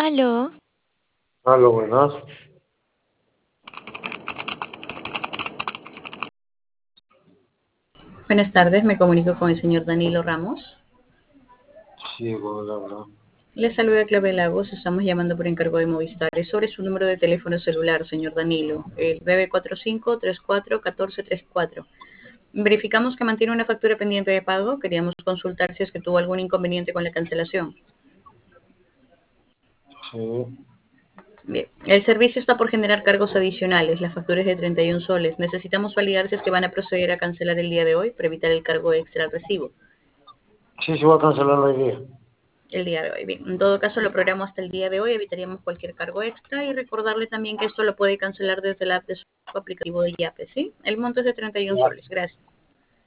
Aló, Aló, buenas. Buenas tardes, me comunico con el señor Danilo Ramos. Sí, con la verdad. Le saluda Clave Lagos, estamos llamando por encargo de Movistar. Es sobre su número de teléfono celular, señor Danilo, el 945-34-1434. Verificamos que mantiene una factura pendiente de pago. Queríamos consultar si es que tuvo algún inconveniente con la cancelación. Sí. Bien, el servicio está por generar cargos adicionales. La factura es de 31 soles. Necesitamos validar si es que van a proceder a cancelar el día de hoy para evitar el cargo extra al recibo. Sí, se va a cancelar la idea. El día de hoy. Bien, en todo caso lo programo hasta el día de hoy, evitaríamos cualquier cargo extra y recordarle también que esto lo puede cancelar desde la app de su aplicativo de Yape, ¿sí? El monto es de 31 Ya. soles. Gracias.